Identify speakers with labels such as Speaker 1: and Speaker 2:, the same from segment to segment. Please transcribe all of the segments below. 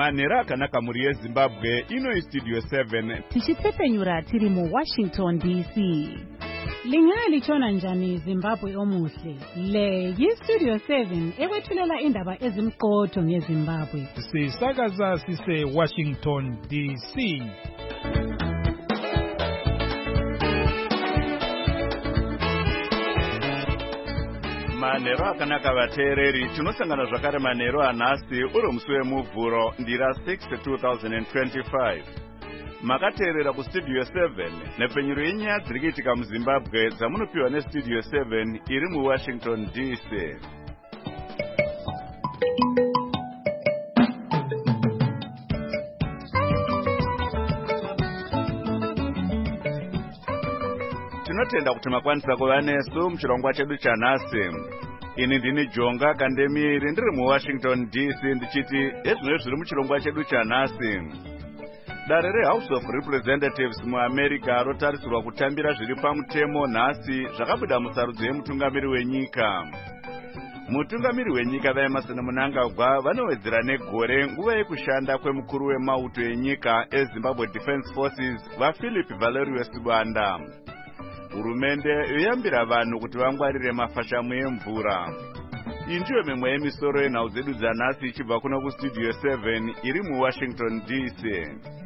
Speaker 1: manhero akanaka mhuri yezimbabwe. Ino Studio 7
Speaker 2: tichipfepenyura tiri muWashington DC. Lingalichona njani Zimbabwe omuhle? Le yiStudio 7 ekwethulela indaba ezimqotho ngeZimbabwe.
Speaker 3: Sisakaza sise Washington DC.
Speaker 1: manhero akanaka vateereri, tinosangana zvakare manhero anhasi uri musi wemuvhuro ndira 6 2025. Makateerera kuStudio 7 nepfenyuro yenyaya dziri kuitika muZimbabwe dzamunopiwa neStudio 7 iri muWashington DC. Tinotenda kuti makwanisa kuva nesu muchirongwa chedu chanhasi. Ini ndini Jonga Kandemiri ndiri muWashington DC ndichiti ezvinoi zviri muchirongwa chedu chanhasi. Dare reHouse of Representatives muAmerica rotarisirwa kutambira zviri pamutemo nhasi zvakabuda musarudzo yemutungamiri wenyika. Mutungamiri wenyika vaEmmerson Mnangagwa vanowedzera negore nguva yekushanda kwemukuru wemauto enyika eZimbabwe Defence Forces vaPhilip Valerius Banda. Hurumende yoyambira vanhu kuti vangwarire mafashamu emvura. Iyi ndiyo mimwe yemisoro yenhau dzedu dzanhasi ichibva kuno kuStudio 7 iri muWashington DC.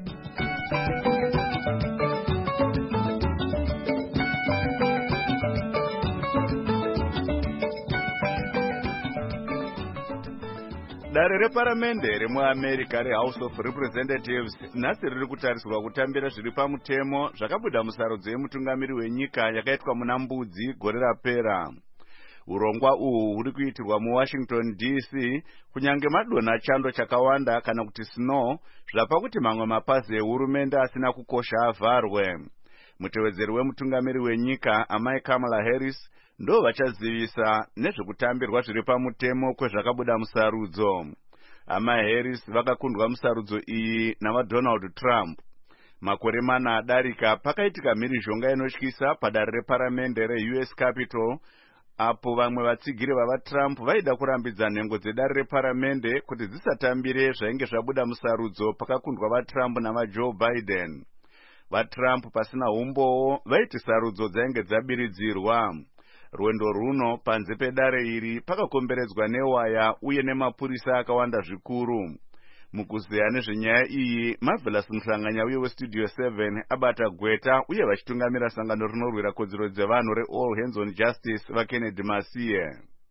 Speaker 1: Dare reparamende remuAmerica reHouse of Representatives nhasi riri kutarisirwa kutambira zviri pamutemo zvakabuda musarudzo yemutungamiri wenyika yakaitwa muna Mbudzi gore rapera. Urongwa uhu huri kuitirwa muWashington DC kunyange madonha chando chakawanda kana kuti snow zvapa kuti mamwe mapazi ehurumende asina kukosha avharwe. Mutevedzeri wemutungamiri wenyika amai Kamala Harris ndo vachazivisa nezvekutambirwa zviri pamutemo kwezvakabuda musarudzo. Amai Harris vakakundwa musarudzo iyi navaDonald Trump. Makore mana adarika pakaitika mhirizhonga inotyisa padare reparamende reUS Capitol apo vamwe vatsigiri vavaTrump vaida kurambidza nhengo dzedare reparamende kuti dzisatambire zvainge zvabuda musarudzo pakakundwa vaTrump navaJoe Biden. VaTrump pasina umbowo vaiti sarudzo dzainge dzabiridzirwa. Rwendo runo panze pedare iri pakakomberedzwa newaya uye nemapurisa akawanda zvikuru. Mukuzeya nezvenyaya iyi, Marvelous Mhlanganya weStudio 7 abata gweta uye vachitungamira sangano rinorwira kodzero dzevanhu reAll Hands on Justice vaKennedy Masiye.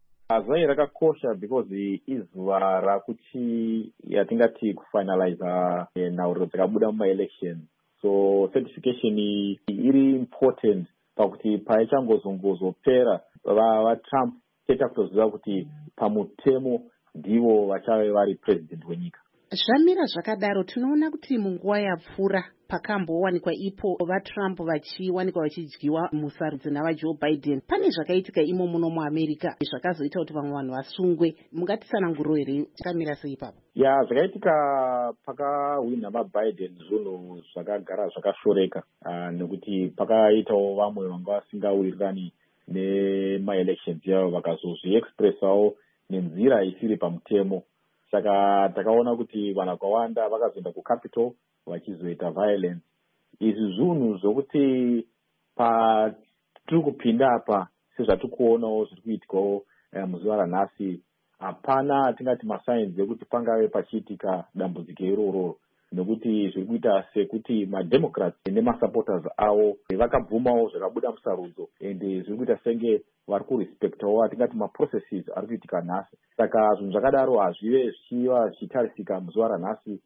Speaker 4: Zai rakakosha because izuva rakuti yatingati kufinalize nhauriro dzakabuda mumaelection. So certification iri important pakuti paichangozongozopera vaTrump cheta kutoziva kuti pamutemo ndivo vachave vari president wenyika.
Speaker 5: Zvamira zvakadaro tinoona kuti munguva yapfuura pakambowanikwa ipo vaTrump vachiwanikwa vachidyiwa musarudzo navaJoe Biden. Pane zvakaitika imo muno muAmerica zvakazoita kuti vamwe vanhu vasungwe. Mungatitsananguriro here chakamira sei ipapo?
Speaker 4: Zvakaitika pakahwina vaBiden zvinhu zvakagara zvakashoreka nekuti pakaitawo vamwe vanga vasingawirirani nemaelections yavo vakazozviexpressawo nenzira isiri pamutemo. Saka takaona kuti vanhu vakawanda vakazoenda kuCapitol vachizoita violence. Izvi zvinhu zvokuti patiri kupinda apa sezvatiri kuonawo zviri kuitikawo muzuva ranhasi hapana tingati masainzi ekuti pangave pachiitika dambudziko iroro, nekuti zviri kuita sekuti maDemocrats nemasupporters avo vakabvumawo zvakabuda musarudzo ende zviri kuita senge vari kurespectawo atingati maprocesses ari kuitika nhasi. Saka zvinhu zvakadaro hazvive zvichiva zvichitarisika muzuva ranhasi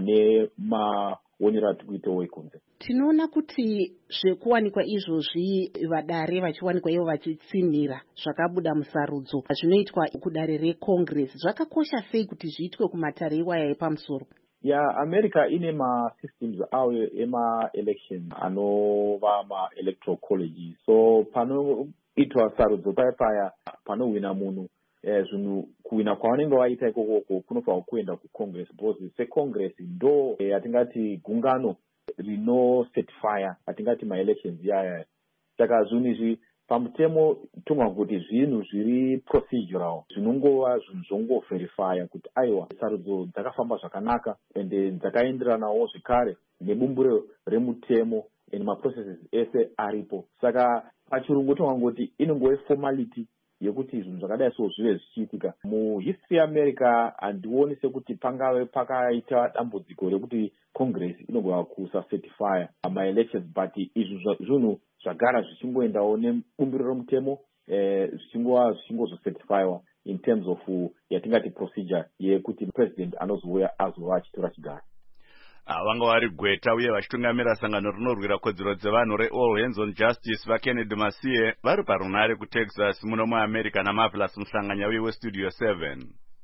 Speaker 4: nemaonero atiri kuitawo ekunze.
Speaker 5: Tinoona kuti zvekuwanikwa izvozvi vadare vachiwanikwa ivo vachitsinhira zvakabuda musarudzo zvinoitwa kudare reCongress zvakakosha sei kuti zviitwe kumatare iwaya yepamusoro?
Speaker 4: America ine masystems avo ema-election anova ma-electoral college. So panoitwa sarudzo paya panohwina munhu zvinhu kuhwina kwavanenge vaita ikoko kunofanwa kuenda kuCongress because seCongress ndo atingati gungano rinocertifya atingati ma-elections yaya. Saka zvinhu izvi pamutemo tonga kuti zvinhu zviri procedural zvinongova zvinhu zvongoverifya kuti aiwa sarudzo dzakafamba zvakanaka ende dzakaenderanawo zvekare nebumbiro remutemo ende maprocesses ese aripo. Saka pachirungu tonga kuti inongove formality yekuti zvinhu zvakadai so zvive zvichiitika. Muhistory yeAmerica handioni sekuti pangave pakaita dambudziko rekuti Congress inogona kusacertifya ma-elections, but izvi zvinhu zvagara zvichingoendawo nebumbiro remutemo zvichingozocertifywa in terms of yatingati procedure yekuti president anozouya azova achitora chigaro.
Speaker 1: Vanga vari Gweta uye vachitungamira sangano rinorwira kodzero dzevanhu reAll Hands on Justice vaKennedy Masie vari parunare kuTexas muno muAmerica naMarvelous Musanganya weStudio 7.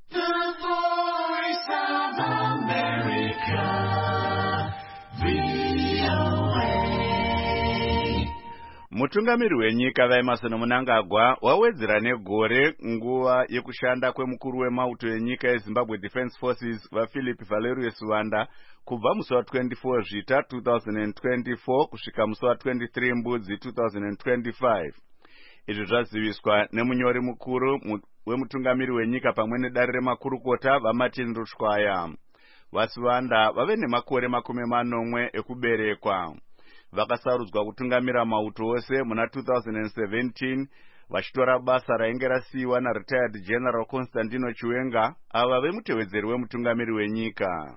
Speaker 1: Mutungamiri wenyika vaEmerson Mnangagwa wawedzera negore nguva yekushanda kwemukuru wemauto enyika yeZimbabwe Defence Forces vaPhilip Valerius Wanda kubva musi wa24 Zvita 2024 kusvika musi wa23 Mbudzi 2025. Izvi zvaziviswa nemunyori mukuru wemutungamiri wenyika pamwe nedare remakurukota vaMartin Rushwaya. Wanda vave nemakore 40 ekuberekwa. Vakasarudzwa kutungamira mauto ose muna 2017 vachitora basa rainge rasiyiwa naRetired General Constantino Chiwenga ava vemutevedzeri wemutungamiri wenyika.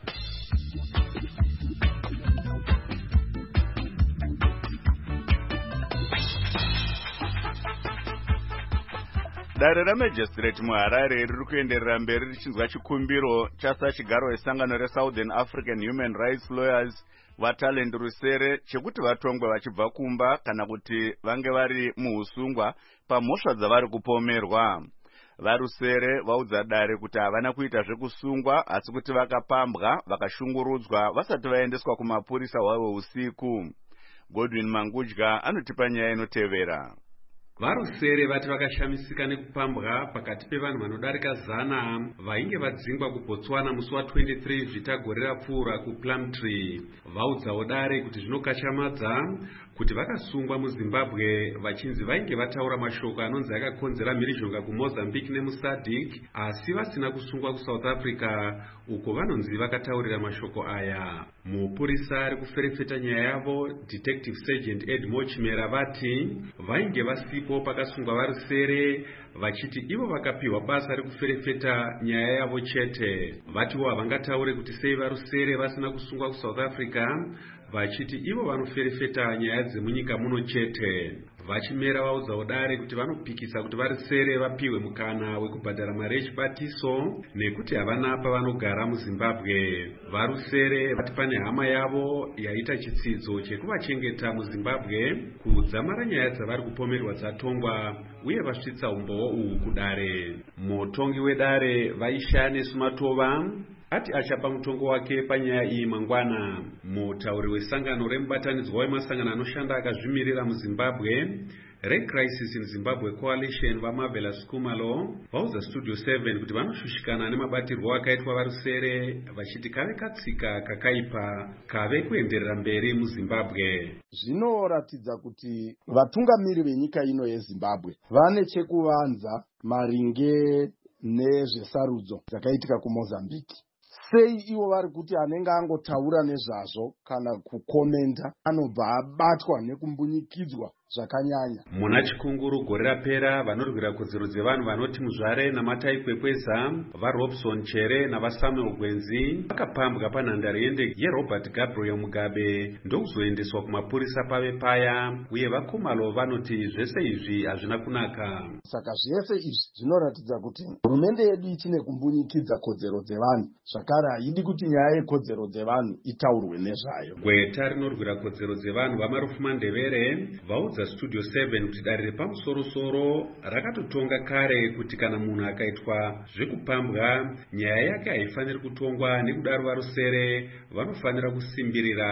Speaker 1: Dare raMagistrate muHarare riri kuenderera mberi richinzwa chikumbiro chasachigaro wesangano reSouthern African Human Rights Lawyers vaTalent Rusere chekuti vatongwe vachibva kumba kana kuti vange vari muhusungwa pamhosva dzavari kupomerwa. VaRusere vaudza dare kuti havana kuita zvekusungwa asi kuti vakapambwa vakashungurudzwa vasati vaendeswa kumapurisa hwavo usiku. Godwin Mangudya anotipa nyaya inotevera.
Speaker 6: VaRusere vati vakashamisika nekupambwa pakati pevanhu vanodarika 100 vainge vadzingwa kuBotswana musi wa23 Zvita gore rapfuura kuPlumtree. Vaudzawo dare kuti zvinokachamadza kuti vakasungwa muZimbabwe vachinzi vainge vataura mashoko anonzi akakonzera mhirizhonga kuMozambique nemuSADC asi vasina kusungwa kuSouth Africa uko vanonzi vakataurira mashoko aya. Mupurisa ari kuferefeta nyaya yavo Detective Sergeant Edmore Chimera vati vainge vasipo pakasungwa VaRusere vachiti ivo vakapiwa basa rekuferefeta nyaya yavo chete. Vatiwo havangataure kuti sei VaRusere vasina kusungwa kuSouth Africa vachiti ivo vanoferefeta nyaya dzemunyika muno chete. Vachimera vaudzawo dare kuti vanopikisa kuti VaRusere vapiwe mukana wekubhadhara mari yechibatiso nekuti havana pavanogara muZimbabwe. VaRusere vati pane hama yavo yaita chitsidzo chekuvachengeta muZimbabwe kudzamara nyaya dzavari kupomerwa dzatongwa uye vasvitsa umbowo uhu kudare. Mutongi wedare Vaishane Sumatova ati achapa mutongo wake panyaya iyi mangwana. Mutauri wesangano remubatanidzwa wemasangano anoshanda akazvimirira muZimbabwe Red Crisis in Zimbabwe Coalition vaMarvelous Kumalo vaudza Studio 7 kuti vanoshushikana nemabatirwo akaitwa VaRusere vachiti kave katsika kakaipa kave kuenderera mberi muZimbabwe.
Speaker 7: Zvinoratidza kuti vatungamiri venyika ino yeZimbabwe vane chekuvanza maringe nezvesarudzo dzakaitika kuMozambique. Sei ivo vari kuti anenge angotaura nezvazvo kana kukomenda anobva abatwa nekumbunyikidzwa zvakanyanya.
Speaker 6: Muna chikunguru gore rapera vanorwira kodzero dzevanhu vanoti Muzvare naMatai Kwekweza, vaRobson Chere navaSamuel Gwenzi vakapambwa panhandare yendege yeRobert Gabriel Mugabe ndokuzoendeswa kumapurisa pave paya uye vaKumalo vanoti zvese izvi hazvina kunaka.
Speaker 7: Saka zvese izvi zvinoratidza kuti hurumende yedu ichine kumbunyikidza kodzero dzevanhu zvakare haidi kuti nyaya yekodzero dzevanhu itaurwe nezvayo.
Speaker 6: Gweta rinorwira kodzero dzevanhu vaMarufu Mandevere vaudza Studio 7 kuti dare repamusoro-soro rakatotonga kare kuti kana munhu akaitwa zvekupambwa nyaya yake haifaniri kutongwa nekudaro VaRusere vanofanira kusimbirira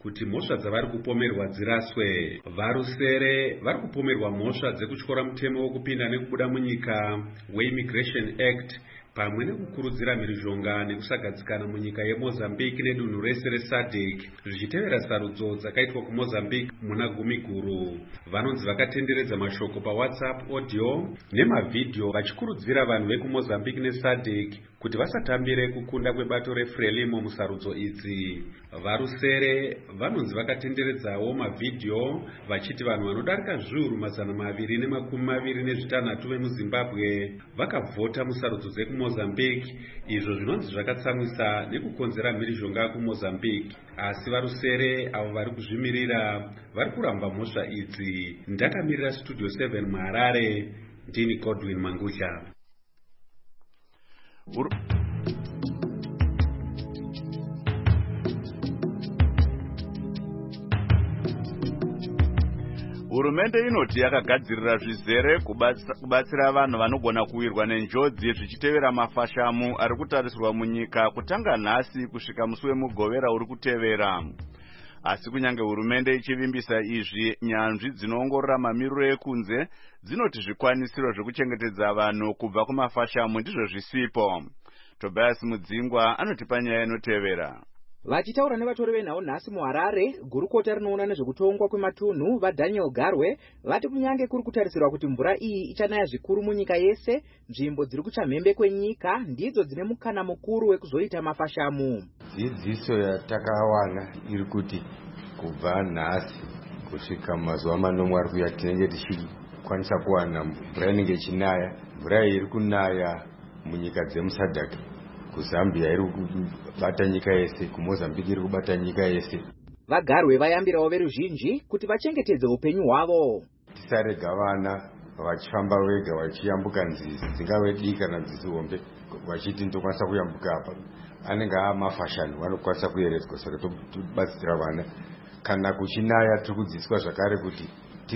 Speaker 6: kuti mhosva dzavari kupomerwa dziraswe. Varusere vari kupomerwa mhosva dzekutyora mutemo wokupinda nekubuda munyika weImmigration Act pamwe nekukurudzira mhirizhonga nekusagadzikana munyika yeMozambique nedunhu rese reSADC zvichitevera sarudzo dzakaitwa kuMozambique muna Gumiguru. Vanonzi vakatenderedza mashoko paWhatsApp audio nemavhidhiyo vachikurudzira vanhu vekuMozambique neSADC kuti vasatambire kukunda kwebato reFrelimo musarudzo idzi. Varusere vanonzi vakatenderedzawo mavhidhiyo vachiti vanhu vanodarika zviuru 226 vemuZimbabwe vakavhota musarudzo dzekuMozambique, izvo zvinonzi zvakatsamwisa nekukonzera mhirizhonga kuMozambique. Asi varusere avo vari kuzvimirira vari kuramba mhosva idzi. Ndakamirira Studio 7 muHarare, ndini Godwin Mangusha.
Speaker 1: Hurumende inoti yakagadzirira zvizere kubatsira vanhu vanogona kuwirwa nenjodzi zvichitevera mafashamu ari kutarisirwa munyika kutanga nhasi kusvika musi wemugovera uri kutevera. Asi kunyange hurumende ichivimbisa izvi, nyanzvi dzinoongorora mamiriro ekunze dzinoti zvikwanisiro zvekuchengetedza vanhu kubva kumafashamu ndizvo zvisipo. Tobias Mudzingwa anotipa nyaya inotevera.
Speaker 8: Vachitaura nevatori venhau nhasi muHarare, gurukota rinoona nezvekutongwa kwematunhu vaDaniel Garwe vati kunyange kuri kutarisirwa kuti mvura iyi ichanaya zvikuru munyika yese, nzvimbo dziri kuchamhembe kwenyika ndidzo dzine mukana mukuru wekuzoita mafashamu.
Speaker 9: Dzidziso yatakawana iri kuti kubva nhasi kusvika mazuva manomwe ari kuya tinenge tichikwanisa kuwana mvura inenge ichinaya. Mvura iri kunaya munyika dzemuSADC, kuZambia iri kubata nyika yese, kuMozambique iri kubata nyika yese.
Speaker 8: VaGarwe vayambirawo veruzhinji kuti vachengetedze upenyu hwavo.
Speaker 9: Tisarega vana vachifamba vega vachiyambuka nzizi dzingave diki kana dzisihombe vachiti ndokwanisa kuyambuka apa. Anenge amafashani vanokwanisa kuyeredzwa, saka tobatsira vana. Kana kuchinaya tiri kudzidziswa zvakare kuti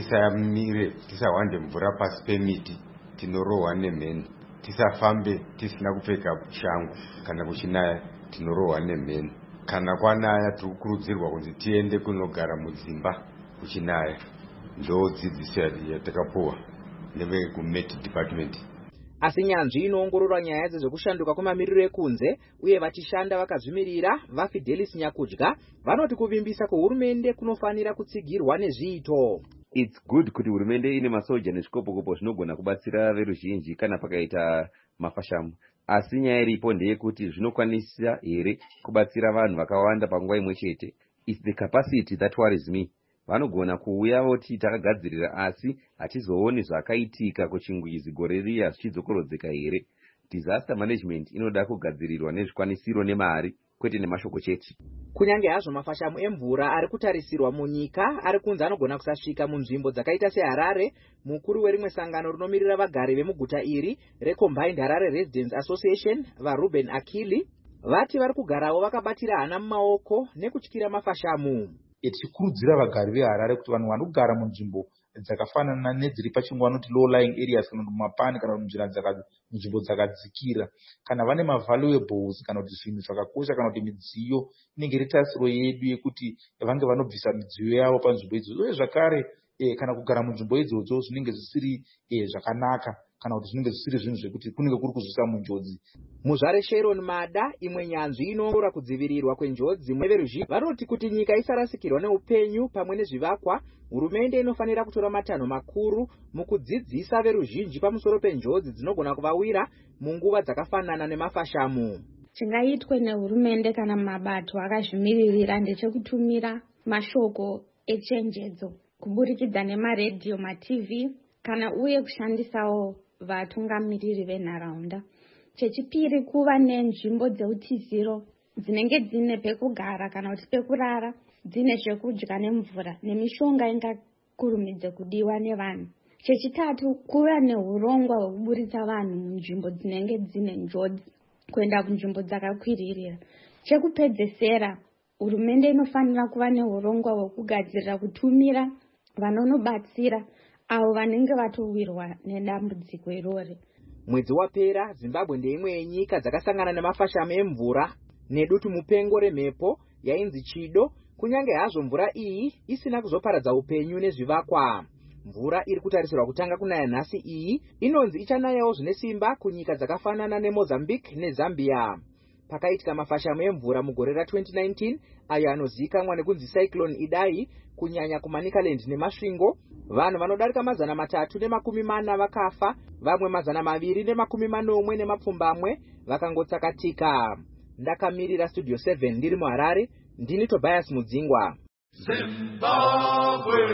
Speaker 9: tisawande mvura pasi pemiti, tinorohwa nemheni. Tisafambe tisina kupfeka shangu kana kuchinaya, tinorohwa nemheni. Kana kwanaya tiri kukurudzirwa kuti tiende kunogara mudzimba kuchinaya. Ndo dzidziso yatakapuwa nevekuMet Department.
Speaker 8: Asi nyanzvi inoongorora nyaya dzezvekushanduka kwemamiriro ekunze uye vachishanda vakazvimirira vaFidelis Nyakudya vanoti kuvimbisa kwehurumende kunofanira kutsigirwa nezviito.
Speaker 10: It's good kuti hurumende ine masoja nezvikopokopo zvinogona kubatsira veruzhinji kana pakaita mafashamu. Asi nyaya iripo ndeyekuti zvinokwanisa here kubatsira vanhu vakawanda panguva imwe chete. It's the capacity that worries me. Vanogona kuuya voti takagadzirira asi hatizooni zvakaitika kuchingwizi gore riya zvichidzokorodzeka here. Disaster management inoda kugadzirirwa nezvikwanisiro nemari, kwete nemashoko chete.
Speaker 8: Kunyange hazvo mafashamu emvura ari kutarisirwa munyika ari kunzi anogona kusasvika munzvimbo dzakaita seHarare, mukuru werimwe sangano rinomirira vagari vemuguta iri reCombined Harare Residents Association, vaRuben Akili, vati vari kugarawo vakabatira hana mumaoko nekutyira mafashamu.
Speaker 11: Tichikurudzira vagari veHarare kuti vanhu vanogara munzvimbo dzakafanana nedziri pachingwa anoti low lying areas kana mumapani kana munzvimbo dzakadzikira, kana vane mavaluables kana kuti zvinhu zvakakosha kana kuti midziyo inenge iri tasiro yedu yekuti vange vanobvisa midziyo yavo panzvimbo idzodzo. Uye zvakare kana kugara munzvimbo idzodzo zvinenge zvisiri zvakanaka kana kuti zvinenge zvisiri zvinhu zvekuti kunenge kuri kuzvisa munjodzi.
Speaker 8: Muzvare Sharon Mada, imwe nyanzvi inoongorora kudzivirirwa kwenjodzi veruzhinji vanoti kuti nyika isarasikirwa neupenyu pamwe nezvivakwa, hurumende inofanira kutora matanho makuru mukudzidzisa veruzhinji pamusoro penjodzi dzinogona kuvawira munguva dzakafanana nemafashamu.
Speaker 12: Chingaitwe nehurumende kana mabato akazvimiririra ndechekutumira mashoko echenjedzo kuburikidza nemaredhiyo, maTV kana uye kushandisawo vatungamiriri venharaunda. Chechipiri, kuva nenzvimbo dzeutiziro dzinenge dzine pekugara kana kuti pekurara, dzine zvekudya nemvura nemishonga ingakurumidze kudiwa nevanhu. Chechitatu, kuva neurongwa hwekuburitsa vanhu munzvimbo dzinenge dzine njodzi kuenda kunzvimbo dzakakwiririra. Chekupedzesera, hurumende inofanira kuva neurongwa hwekugadzirira kutumira vanonobatsira avo vanenge vatowirwa nedambudziko irori.
Speaker 8: Mwedzi wapera, Zimbabwe ndeimwe yenyika dzakasangana nemafashamu emvura nedutu mupengo remhepo yainzi Chido, kunyange hazvo mvura iyi isina kuzoparadza upenyu nezvivakwa. Mvura iri kutarisirwa kutanga kunaya nhasi iyi inonzi ichanayawo zvine simba kunyika dzakafanana neMozambique neZambia. Pakaitika mafashamu emvura mugore ra2019 ayo anozivikanwa nekunzi Cyclone Idai kunyanya kuManicaland neMasvingo, vanhu vanodarika 340 vakafa, vamwe 240 vakangotsakatika. Ndakamirira Studio 7 ndiri muHarare, ndini Tobias Mudzingwa.
Speaker 1: Zimbabwe.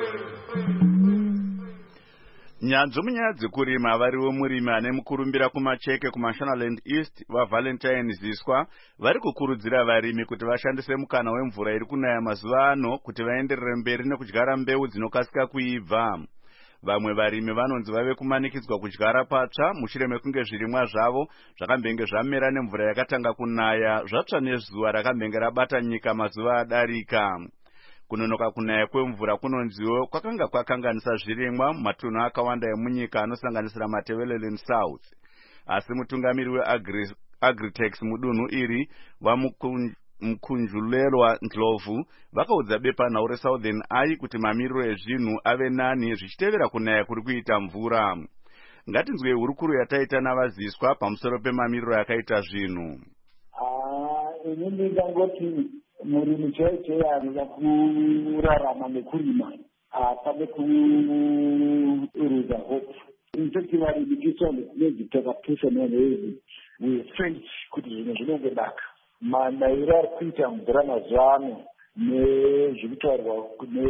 Speaker 1: Nyanzvi munyaya dzekurima variwo murimi ane mukurumbira kumacheke kuMashonaland East vaValentine Ziswa vari kukurudzira varimi kuti vashandise mukana wemvura iri kunaya mazuva ano kuti vaenderere mberi nekudyara mbeu dzinokasika kuibva. Vamwe varimi vanonzi vave kumanikidzwa kudyara patsva mushure mekunge zvirimwa zvavo zvakambenge zvamera nemvura yakatanga kunaya zvatsva nezuva rakambenge rabata nyika mazuva adarika. Kunonoka kunaya kwemvura kunonziwo kwakanga kwakanganisa zvirimwa mumatunhu akawanda emunyika anosanganisira Matabeleland South. Asi mutungamiri weAgritex mudunhu iri Mkunjulelwa Ndlovu vakaudza bepanhau reSouthern Eye kuti mamiriro ezvinhu ave nani zvichitevera kunaya kuri kuita mvura. Ngatinzwe hurukuro yataita navaziswa pamusoro pemamiriro yakaita zvinhu.
Speaker 13: Inini ndangoti murimi chaiye anoda kurarama nekurima apane kuruza hope. Infekti varimi tisonde tinezi takapusha manhezi wefrench kuti zvinhu zvinongodaka. Manaira ari kuita mvura mazuva ano nezvirikutaurwa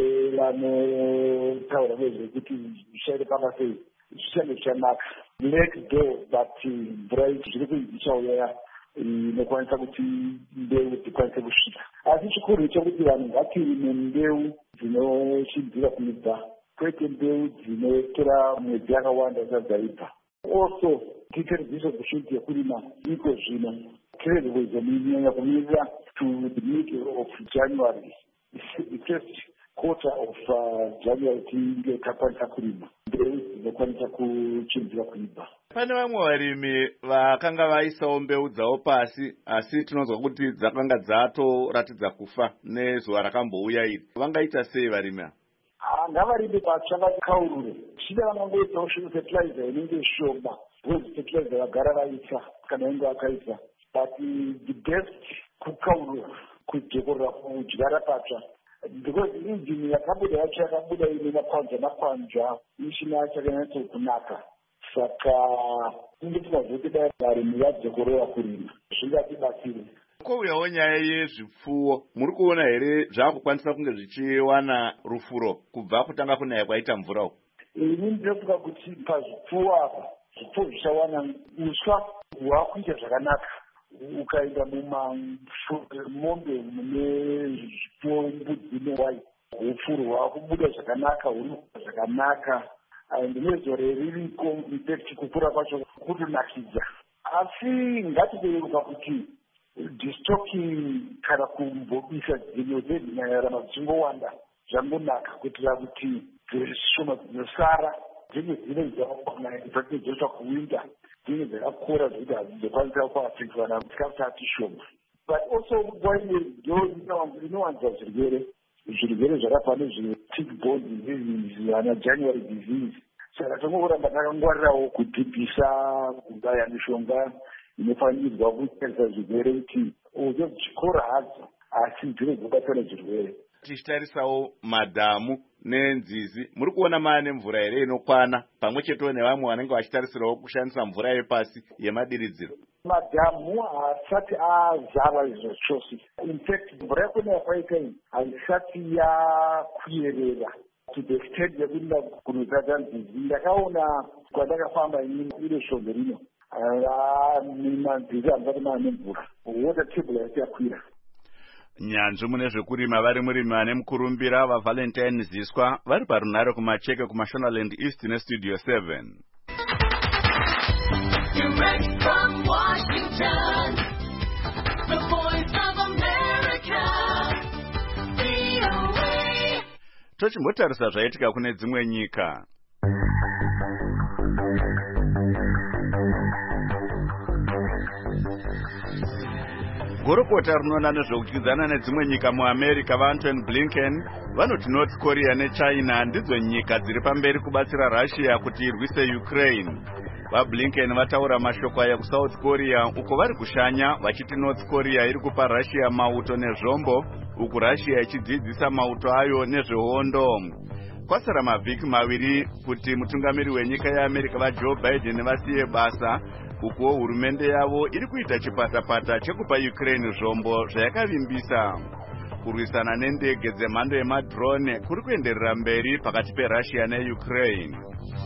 Speaker 13: nevanotaura nezvekuti zvichaite pakasei zvichange zvichanaka. Let go but mvura idzi zviri kunzi ichauya inokwanisa kuti mbeu dzikwanise kusvika. Asi chikuru chekuti vanhu ngatirime mbeu dzinoshidzira kuibva kwete mbeu dzinotora mwedzi yakawanda isati dzaibva. Also titeredziso kushuti yekurima iko zvino trade kunyanya kumirira to the middle of January, the first quarter of January tinge takwanisa kurima mbeu dzinokwanisa kuchinjira kuibva.
Speaker 1: Pane vamwe varimi vakanga vaisawo mbeu dzavo pasi asi tinonzwa kuti dzakanga dzatoratidza kufa nezuva rakambouya iri. Vangaita sei varimi ava?
Speaker 13: Ngavarimi patsva vakaurure. Shida vanangoitawo fertilizer inenge shoma. Wezi fertilizer vagara vaisa kana inge vakaisa. But the best kukaurura kudzokorera kudyara patsva. Because injini yakabuda yacho yakabuda ine makwanja ishina chakanyatso kunaka. Saka tinge tinazoti dai varimi vadzokorera kurima zvingatibatsire.
Speaker 1: Kwouyawo nyaya yezvipfuwo, muri kuona here zvakukwanisa kunge zvichiwana rufuro kubva kutanga kunaya kwaita mvura uku?
Speaker 13: Ini ndinofunga kuti pazvipfuwo apa zvipfuwo zvichawana uswa hwakuita zvakanaka. Ukaenda mumamombe mune zvipfuwo mbudzi newai ufuru hwakubuda zvakanaka hunokuda zvakanaka. Ndinezore ririko infect kukura kwacho kutonakidza. Asi ngatiberuka kuti distocking kana kumbobisa dzimwe dzedzinayarama dzichingowanda zvangonaka kuitira kuti dzishoma dzinosara dzimwe dzine dzoita kuwinda dzimwe dzakakura zvekuti hadzizokwanisa kuafektivana chikafu chati shoma. But also nguva inowanza zvirwere zvakafanana nezve-tick-borne diseases ana January disease. Saka tongoramba takangwarirawo kudhibhisa kugaya mishonga inofanirwa kutarisa zvirwere kuti uzo zvikora hadzo asi dzine dzobatana zvirwere.
Speaker 1: Tichitarisawo madhamu nenzizi, muri kuona maane mvura here inokwana pamwe chetewo nevamwe vanenge vachitarisirawo kushandisa mvura yepasi yemadiridziro?
Speaker 13: Madhamu haasati azara izvo chose. In fact mvura yakonaya kwaita iyi haisati yakuyerera to the extent yekuinda kunozadza nzizi. Ndakaona kwandakafamba inini iro shombe rino manzizi hamusati maane mvura, water table haisati yakwira.
Speaker 1: Nyanzvi mune zvekurima vari murimi ane mukurumbira vaValentine Ziswa vari parunhare kumacheke kuMashonaland East neStudio 7.
Speaker 14: Direct from Washington, the voice of America, VOA.
Speaker 1: Tochimbotarisa zvaitika kune dzimwe nyika. Gurukota rinoona nezvekudyidzana nedzimwe nyika muAmerica vaAntony Blinken vanoti North Korea neChina ndidzo nyika dziri pamberi kubatsira Russia kuti irwise Ukraine. VaBlinken vataura mashoko aya kuSouth Korea uko vari kushanya vachiti North Korea iri kupa Russia mauto nezvombo uku Russia ichidzidzisa mauto ayo nezvehondo. Kwasara mavhiki maviri kuti mutungamiri wenyika yeAmerica vaJoe Biden vasiye basa ukuwo hurumende yavo iri kuita chipatapata chekupa Ukraine zvombo zvayakavimbisa. Kurwisana nendege dzemhando yemadrone kuri kuenderera mberi pakati peRussia neUkraine.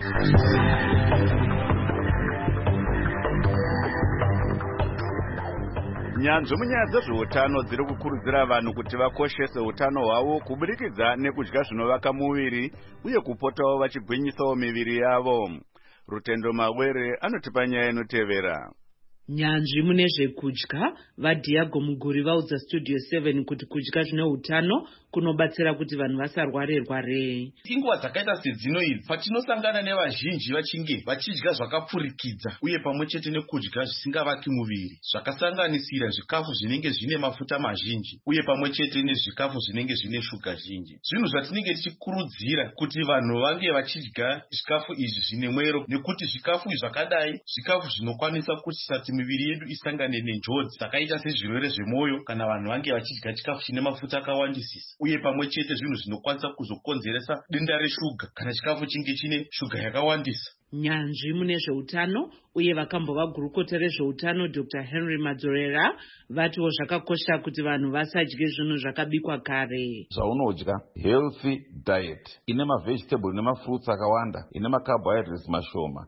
Speaker 1: Nyanzvi munyaya dzezveutano dziri kukurudzira vanhu kuti vakoshese utano hwavo kuburikidza nekudya zvinovaka muviri uye kupotawo vachigwinyisawo miviri yavo. Rutendo Mawere anotipa nyaya inotevera.
Speaker 15: Nyanzvi mune zvekudya vaDiago Muguri vaudza Studio 7 kuti kudya zvine utano kunobatsira kuti vanhu vasarware-rware.
Speaker 16: Inguva dzakaita sedzino idzi patinosangana nevazhinji vachinge vachidya zvakapfurikidza uye pamwe chete nekudya zvisingavaki muviri, zvakasanganisira zvikafu zvinenge zvine mafuta mazhinji uye pamwe chete nezvikafu zvinenge zvine shuga zhinji. Zvinhu zvatinenge tichikurudzira kuti vanhu vange vachidya zvikafu izvi zvine mwero, nekuti zvikafu zvakadai zvikafu zvinokwanisa kuti miviri yedu isangane nenjodzi dzakaita sezvirwere zvemwoyo kana vanhu vange vachidya chikafu chine mafuta akawandisisa, uye pamwe chete zvinhu zvinokwanisa kuzokonzeresa denda reshuga kana chikafu chinge chine shuga yakawandisa.
Speaker 15: Nyanzvi mune zveutano uye vakambova gurukota rezveutano Dr. Henry Madzorera vatiwo zvakakosha kuti vanhu vasadye zvinhu zvakabikwa kare.
Speaker 17: Zvaunodya healthy diet ine mavegetable nemafruits akawanda, ine macarbohydrates mashoma,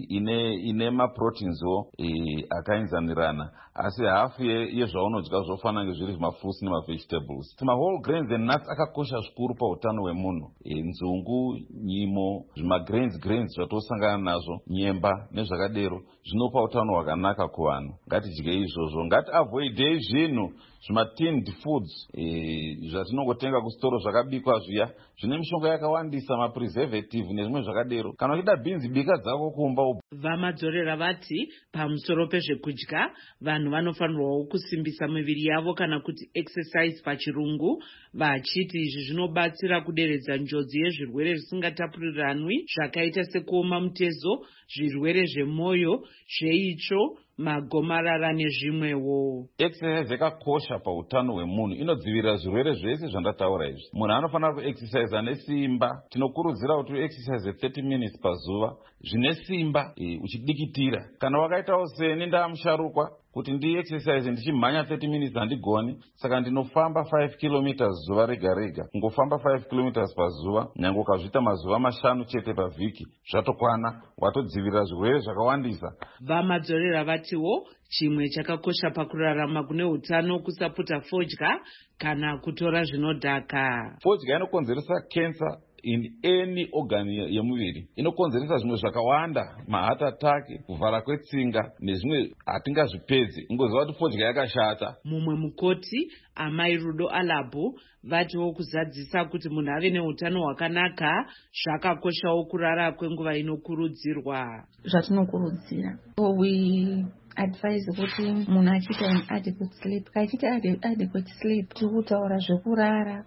Speaker 17: ine maproteinso akainzanirana, asi hafu yezvaunodya zvofanira kunge zviri mafruits nemavegetables. Whole grains and nuts akakosha zvikuru pautano hwemunhu. Nzungu, nyimo, grains zvatosangana nazvo, nyemba nezvakadero zvinopa utano hwakanaka kuvanhu. Ngatidye izvozvo, ngatiavoidei zvinhu zvimatinned foods zvatinongotenga kusitoro zvakabikwa zviya zvine mishonga yakawandisa, mapreservative nezvimwe zvakadero. Kana uchida beans bika dzako kumba.
Speaker 15: VaMadzorera vati pamusoro pezvekudya vanhu vanofanirwawo kusimbisa miviri yavo kana kuti exercise pachirungu, vachiti izvi zvinobatsira kuderedza njodzi yezvirwere zvisingatapuriranwi zvakaita sekuoma mutezo, zvirwere zvemwoyo, zveitsvo, magomarara nezvimwewo.
Speaker 17: Exercise yakakosha pautano hwemunhu, inodzivirira zvirwere zvese zvandataura izvi. Munhu anofanira kuexercise nesimba. Tinokurudzira kuti uexercise 30 minutes pazuva zvine simba, uchidikitira. Kana wakaitawo seni ndamusharukwa kuti ndiexercise ndichimhanya 30 minutes handigoni, saka ndinofamba 5 km zuva rega rega. Kungofamba 5 km pazuva, nyange ukazviita mazuva 5 chete pavhiki, zvatokwana, watodzivirira zvirwere zvakawandisa.
Speaker 15: VaMadzorera vatiwo chimwe chakakosha pakurarama kune utano kusapota fodya kana kutora zvinodhaka.
Speaker 17: Fodya inokonzeresa cancer in any organ yemuviri. Inokonzeresa zvimwe zvakawanda, maheart attack, kuvhara kwetsinga nezvimwe hatingazvipedzi. Ingoziva kuti fodya yakashata.
Speaker 15: Mumwe mukoti Amai Rudo Alabo vatiwo kuzadzisa kuti munhu ave neutano hwakanaka zvakakoshawo kurara kwenguva inokurudzirwa.
Speaker 18: Zvatinokurudzira. We advise kuti munhu achiita an adequate sleep. Kachiita adequate sleep tikutaura zvekurara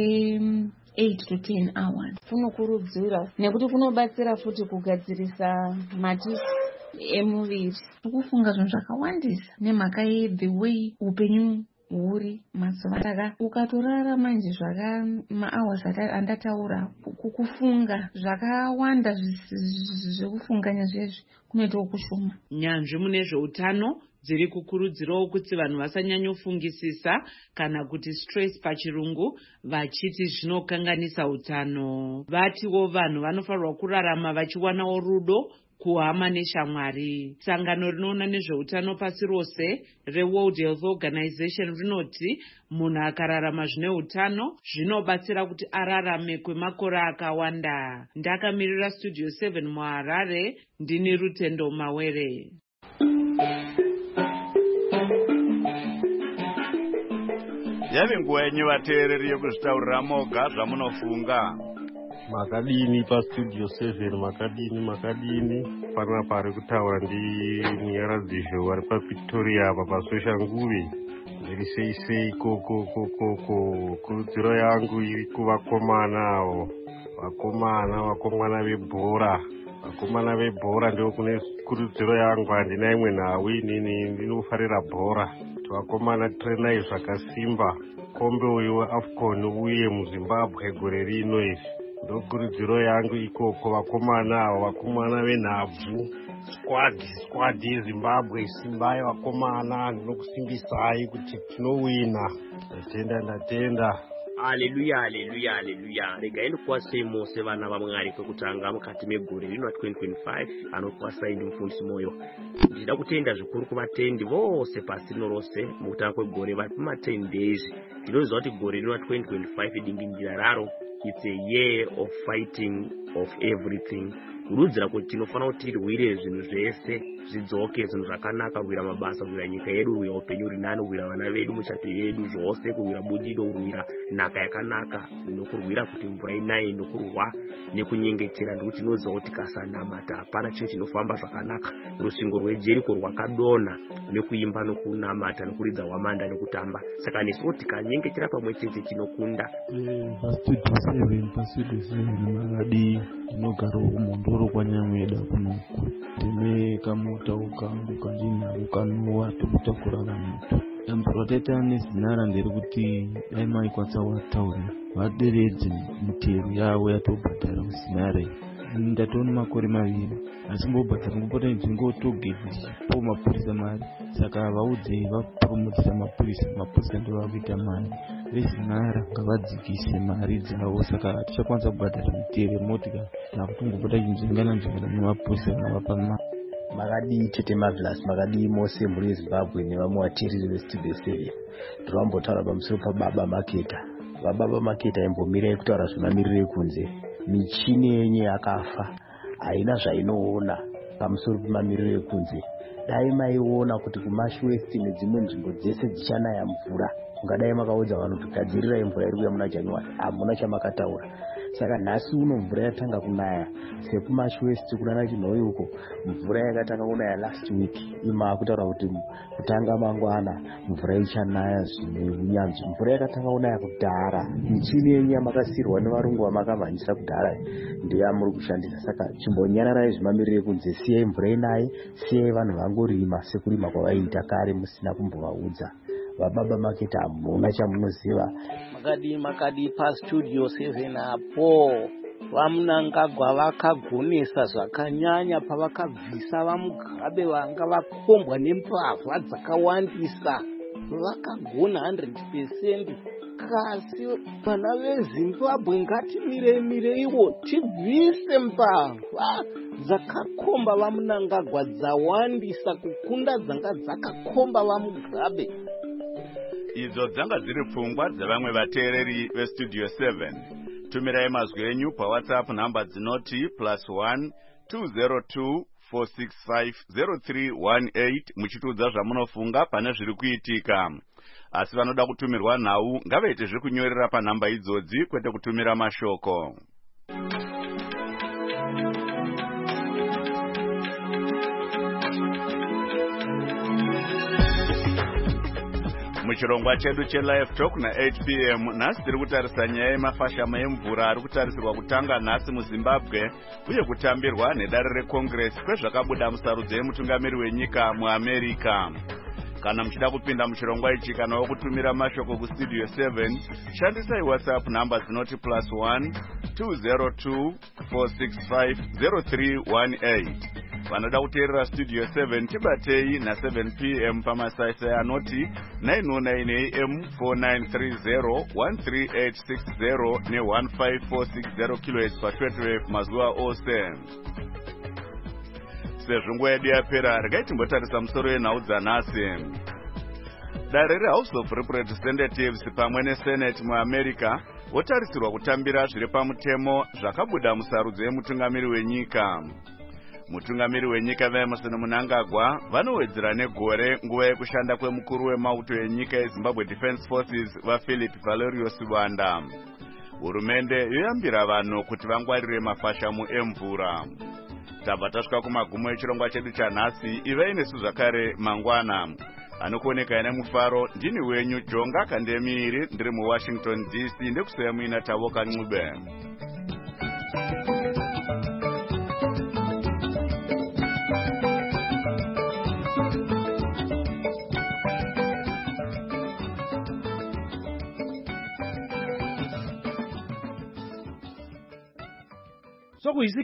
Speaker 18: 8 to 10 hours. Kunokurudzira nekuti kunobatsira futi kugadzirisa matishu emuviri. Kufunga zvinhu zvakawandisa nemhaka the way upenyu huri mazuva. Saka ukatorara manje mahours andataura, kufunga zvakawanda zvekufunganya zvezvi kunoitawo kushoma.
Speaker 15: Nyanzvi mune zveutano dziri kukurudzirawo kuti vanhu vasanyanyofungisisa kana kuti stress pachirungu, vachiti zvinokanganisa utano. Vatiwo vanhu vanofanirwa kurarama vachiwanawo rudo kuhama neshamwari. Sangano rinoona nezveutano pasi rose reWorld Health Organization rinoti munhu akararama zvine utano zvinobatsira kuti ararame kwemakore akawanda. Ndakamirira Studio 7 muHarare, ndini Rutendo Mawere.
Speaker 1: Yave nguva yenyu vateereri yokuzvitaurira moga zvamunofunga.
Speaker 19: Makadini paStudio 7, makadini panapa ari kutaura ndi Munyaradzi Zhou ari paPretoria apa pasosha nguve. ndiri sei koko kurudziro yangu iri kuvakomana avo vakomana vebhora ndio kune kurudziro yangu. Handina imwe nhau, inini ndinofarira bhora. Vakomana trenai zvakasimba kombe uyu weAFCON uye muZimbabwe gore rino. Izvi ndo kurudziro yangu ikoko. Vakomana venhabvu, squad yeZimbabwe, simbai vakomana, ndinokusimbisai kuti tinowina. Ndatenda.
Speaker 20: Haleluya. Regai ndikwasei mose vana vaMwari kwekutanga mukati megore rino 2025 anokwasai ndi mufundisi moyo. Ndida kutenda zvikuru kuvatendi vose pasi rino rose mukutanga kwegore vari pama10 days. Ndinoziva kuti gore rino 2025 dinginjira raro it's a year of fighting of everything. Kurudzira kuti tinofanira kuti tirwire zvinhu zvese zvidzoke, zvinhu zvakanaka, kurwira mabasa, kurwira nyika yedu, kurwira upenyu uri nani, kurwira vana vedu, muchato yedu, zvose, kurwira budido, kurwira nhaka yakanaka, nokurwira kuti mvura inaye, nokurwa nekunyengetera. Ndikuti tinoziva kuti kasanamata hapana chinhu chinofamba zvakanaka. Rusvingo rweJeriko rwakadonha nekuimba, nokunamata, nokuridza hwamanda, nokutamba. Saka nesuwo tikanyengetera pamwe chete tinokunda.
Speaker 21: Pastudio 7 Makadi inogara uMondoro kwaNyamweda kunoku. Ndine kamota kangu kandinako kanowa tokutakura vanhu. Damburateta nezinara nderi kuti dai maikwatsa wataura vaderedze mitero yavo yatobhadhara kuzinara. Ndatoona makore 2 asi mbobhadhara ngopota ndingotogedza ndichipo mapurisa mari. Saka vaudzei vapromotera mapurisa ndio vakuita mari. Vezinara ngavadzikise mari dzavo, saka tichakwanisa kubhadhara mitero yemotikari nakutongopota chinzingana nemapurisa navapa mari.
Speaker 22: Makadi Tete Marvelous, Makadi mose muri weZimbabwe nevamwe vatiri veStudio 7. Tirambotaura pamusoro paBaba Maketa. Baba Maketa imbomira kutaura zvemamiriro ekunze. Michini yenye yakafa haina zvainoona pamusoro pemamiriro ekunze. Dai maiona kuti kuMashwest nedzimwe nzvimbo dzese dzichanaya mvura, ungadai makaudza vanhu kuti gadzirirai mvura iri kuuya muna January. Hamuna chamakataura. Saka nhasi uno mvura yatanga kunaya sekuMashwest kunana Chinhoyi uko, mvura yakatanga kunaya last week. Imakutaura kuti kutanga mangwana mvura ichanaya zvine unyanzvi. Mvura yakatanga kunaya kudhara. Michini yenyu yamakasirwa nevarungu vamakamhanyisa kudhara ndiyo yamuri kushandisa. Saka chimbonyararai zvemamiriro ekunze, siyai mvura inaye, siyai vanhu vangorima sekurima kwavaiita kare musina kumbovaudza. Vababa Maketa hamuna chamunoziva.
Speaker 23: Makadi paStudio 7 apo vaMnangagwa vakagonesa zvakanyanya pavakabvisa vaMugabe vanga vakombwa nembavha dzakawandisa. Vakagona 100%. Kasi vana veZimbabwe ngatimireiwo tibvise mbavha dzakakomba vaMnangagwa dzawandisa kukunda dzanga dzakakomba vaMugabe.
Speaker 1: Idzo dzanga dziri pfungwa dzavamwe vateereri veStudio 7. Tumirai mazwi enyu paWhatsApp namba dzinoti +1 202 465 0318 muchitiudza zvamunofunga pane zviri kuitika. Asi vanoda kutumirwa nhau ngavaite zvekunyorera panhamba idzodzi kwete kutumira mashoko. Muchirongwa chedu cheLive Talk na 8 p.m. nhasi tiri kutarisa nyaya yemafashamo emvura ari kutarisirwa kutanga nhasi muZimbabwe uye kutambirwa nedare reCongress kwezvakabuda musarudzo yemutungamiri wenyika muAmerica. Kana muchida kupinda muchirongwa ichi kana wokutumira mashoko kuStudio 7, shandisai WhatsApp namba dzinoti +1 202 465 0318. Vanoda kuteerera Studio 7 tibatei na7 p.m. pamasaisai anoti 909 AM 4930 13860 ne15460 kHz pa12 mazuva ose. Sezvo nguva yedu yapera, regai timbotarisa musoro yenhau dzanhasi. Dare reHouse of Representatives pamwe neSenate muAmerica votarisirwa kutambira zviri pamutemo zvakabuda musarudzo yemutungamiri wenyika. Mutungamiri wenyika veMarson Mnangagwa vanowedzera negore nguva yekushanda kwemukuru wemauto enyika yeZimbabwe Defense Forces vaPhilip Valerius Lwanda. Hurumende yoyambira vanhu kuti vangwarire mafashamo emvura. Tabva tasvika kumagumo echirongwa chedu chanhasi. Ivai nesu zvakare mangwana. anokuoneka ine mufaro ndini wenyu Jonga Kandemiri ndiri muWashington DC ndekuseya muina Tavoka Ncube.
Speaker 2: So